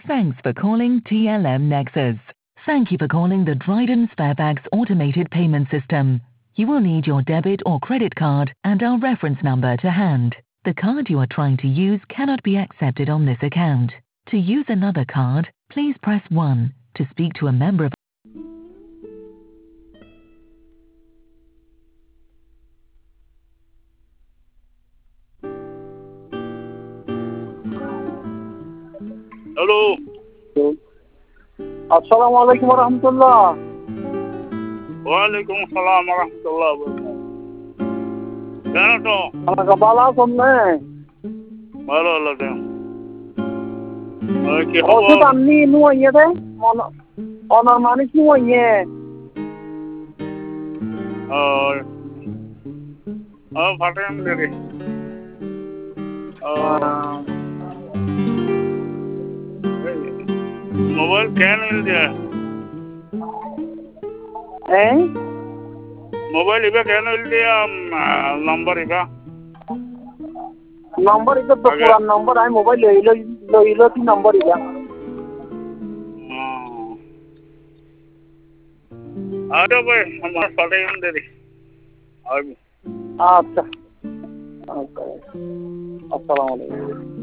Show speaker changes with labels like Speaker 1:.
Speaker 1: Thanks for calling TLM Nexus. Thank you for calling the Dryden Sparebags automated payment system. You will need your debit or credit card and our reference number to hand. The card you are trying to use cannot be accepted on this account. To use another card, please press 1. To speak to a member of
Speaker 2: hello,
Speaker 3: আসসালামু আলাইকুম রহমতুল্লাহ।
Speaker 2: ওয়ালাইকুম আসসালাম রহমতুল্লাহ। কেন তো
Speaker 3: আমাকে ভালো আছেন না?
Speaker 2: ভালো লাগে কি খবর?
Speaker 3: ওষুধ আননি নুয়ে দে অনার মানুষ নুয়ে
Speaker 2: ফাটেন দেরি মোবাইল কেন মিল যায় মোবাইল ইবা কেন মিল দিয়া নম্বর ইবা
Speaker 3: নম্বর এটা তো পুরান নম্বর আমি মোবাইল লইলো কি নম্বর এটা
Speaker 2: আরে ভাই আমার ফাটেন দেরি
Speaker 3: আচ্ছা আসসালামু আলাইকুম।